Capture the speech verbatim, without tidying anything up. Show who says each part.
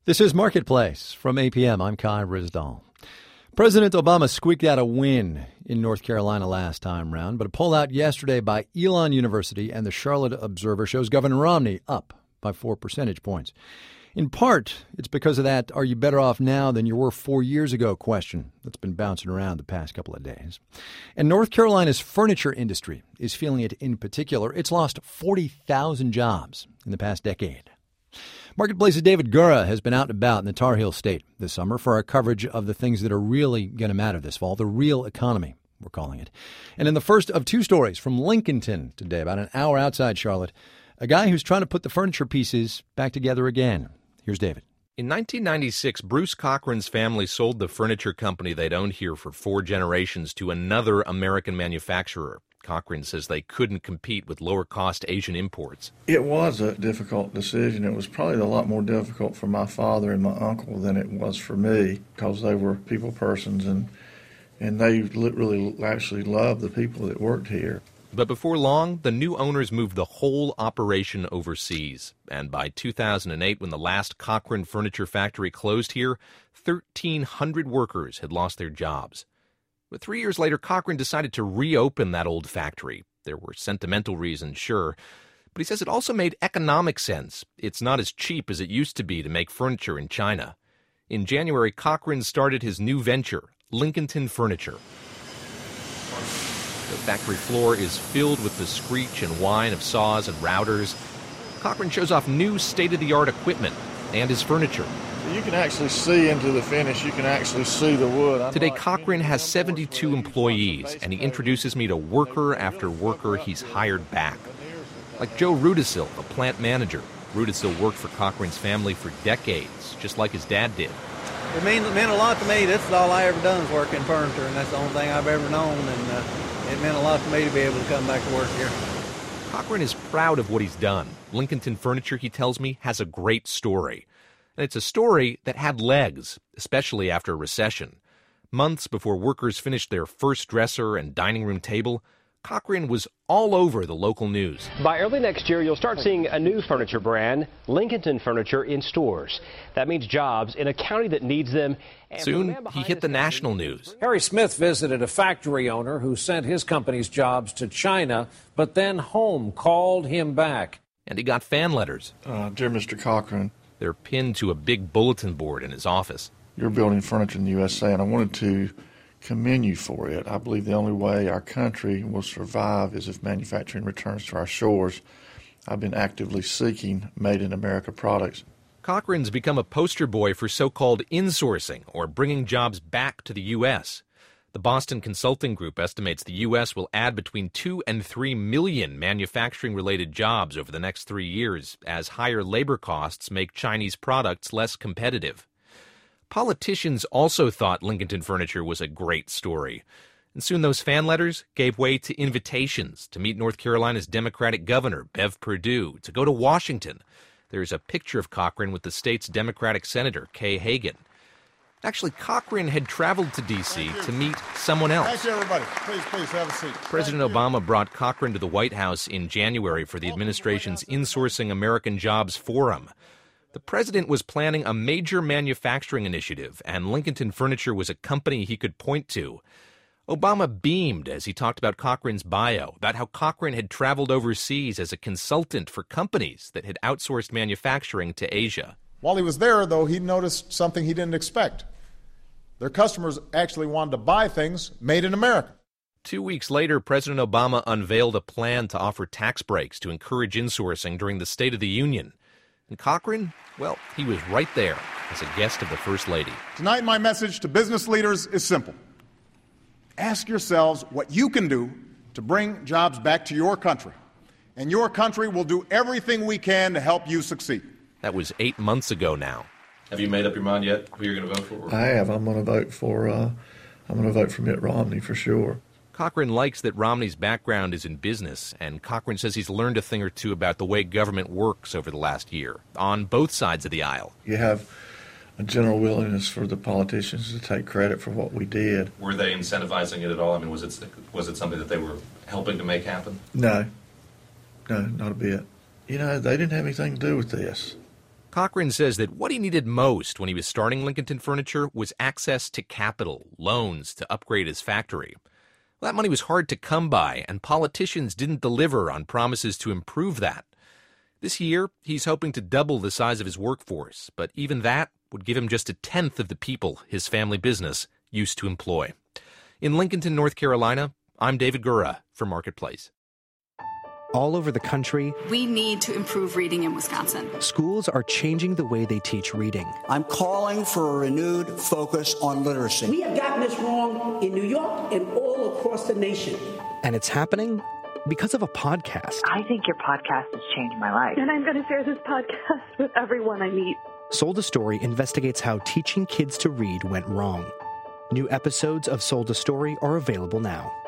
Speaker 1: This is Marketplace from A P M. I'm Kai Rizdal. President Obama squeaked out a win in North Carolina last time round, but a poll out yesterday by Elon University and the Charlotte Observer shows Governor Romney up by four percentage points. In part, it's because of that "are you better off now than you were four years ago" question that's been bouncing around the past couple of days. And North Carolina's furniture industry is feeling it in particular. It's lost forty thousand jobs in the past decade. Marketplace's David Gura has been out and about in the Tar Heel State this summer for our coverage of the things that are really going to matter this fall, the real economy, we're calling it. And in the first of two stories from Lincolnton today, about an hour outside Charlotte, a guy who's trying to put the furniture pieces back together again. Here's David.
Speaker 2: In nineteen ninety-six, Bruce Cochran's family sold the furniture company they'd owned here for four generations to another American manufacturer. Cochran says they couldn't compete with lower-cost Asian imports.
Speaker 3: It was a difficult decision. It was probably a lot more difficult for my father and my uncle than it was for me, because they were people persons, and and they really actually loved the people that worked here.
Speaker 2: But before long, the new owners moved the whole operation overseas. And by two thousand eight, when the last Cochran furniture factory closed here, thirteen hundred workers had lost their jobs. But three years later, Cochran decided to reopen that old factory. There were sentimental reasons, sure, but he says it also made economic sense. It's not as cheap as it used to be to make furniture in China. In January, Cochran started his new venture, Lincolnton Furniture. The factory floor is filled with the screech and whine of saws and routers. Cochran shows off new state-of-the-art equipment and his furniture.
Speaker 3: You can actually see into the finish. You can actually see the wood. I'm
Speaker 2: Today, Cochran has seventy-two employees, and he introduces me to worker after worker he's hired back. Like Joe Rudisil, the plant manager. Rudisil worked for Cochran's family for decades, just like his dad did.
Speaker 4: It mean, it meant a lot to me. This is all I ever done is work in furniture, and that's the only thing I've ever known, and uh, it meant a lot to me to be able to come back to work here.
Speaker 2: Cochran is proud of what he's done. Lincolnton Furniture, he tells me, has a great story. And it's a story that had legs, especially after a recession. Months before workers finished their first dresser and dining room table, Cochran was all over the local news.
Speaker 5: By early next year, you'll start seeing a new furniture brand, Lincolnton Furniture, in stores. That means jobs in a county that needs them. And
Speaker 2: soon, he hit the national news.
Speaker 6: Harry Smith visited a factory owner who sent his company's jobs to China, but then home called him back.
Speaker 2: And he got fan letters.
Speaker 3: Uh, Dear Mister Cochran,
Speaker 2: they're pinned to a big bulletin board in his office.
Speaker 3: You're building furniture in the U S A, and I wanted to commend you for it. I believe the only way our country will survive is if manufacturing returns to our shores. I've been actively seeking made-in-America products.
Speaker 2: Cochran's become a poster boy for so-called insourcing, or bringing jobs back to the U S The Boston Consulting Group estimates the U S will add between two and three million manufacturing-related jobs over the next three years as higher labor costs make Chinese products less competitive. Politicians also thought Lincolnton Furniture was a great story. And soon those fan letters gave way to invitations to meet North Carolina's Democratic governor, Bev Perdue, to go to Washington. There's a picture of Cochran with the state's Democratic Senator, Kay Hagan. Actually, Cochran had traveled to D C to meet someone else.
Speaker 7: Thank you, everybody. Please, please, have a seat.
Speaker 2: President Obama brought Cochran to the White House in January for the administration's Insourcing American Jobs Forum. The president was planning a major manufacturing initiative, and Lincolnton Furniture was a company he could point to. Obama beamed as he talked about Cochran's bio, about how Cochran had traveled overseas as a consultant for companies that had outsourced manufacturing to Asia.
Speaker 7: While he was there, though, he noticed something he didn't expect. Their customers actually wanted to buy things made in America.
Speaker 2: Two weeks later, President Obama unveiled a plan to offer tax breaks to encourage insourcing during the State of the Union. And Cochran, well, he was right there as a guest of the First Lady.
Speaker 7: Tonight, my message to business leaders is simple. Ask yourselves what you can do to bring jobs back to your country. And your country will do everything we can to help you succeed.
Speaker 2: That was eight months ago now. Have you made up your mind yet who you're going to vote for?
Speaker 3: I have. I'm going to vote for. Uh, I'm going to vote for Mitt Romney for sure.
Speaker 2: Cochran likes that Romney's background is in business, and Cochran says he's learned a thing or two about the way government works over the last year, on both sides of the aisle.
Speaker 3: You have a general willingness for the politicians to take credit for what we did.
Speaker 8: Were they incentivizing it at all? I mean, was it was it something that they were helping to make happen?
Speaker 3: No. No, not a bit. You know, they didn't have anything to do with this.
Speaker 2: Cochran says that what he needed most when he was starting Lincolnton Furniture was access to capital, loans to upgrade his factory. Well, that money was hard to come by, and politicians didn't deliver on promises to improve that. This year, he's hoping to double the size of his workforce, but even that would give him just a tenth of the people his family business used to employ. In Lincolnton, North Carolina, I'm David Gura for Marketplace.
Speaker 9: All over the country,
Speaker 10: we need to improve reading in Wisconsin.
Speaker 9: Schools are changing the way they teach reading.
Speaker 11: I'm calling for a renewed focus on literacy.
Speaker 12: We have gotten this wrong in New York and all across the nation.
Speaker 9: And it's happening because of a podcast.
Speaker 13: I think your podcast has changed my life.
Speaker 14: And I'm going to share this podcast with everyone I meet.
Speaker 9: Sold a Story investigates how teaching kids to read went wrong. New episodes of Sold a Story are available now.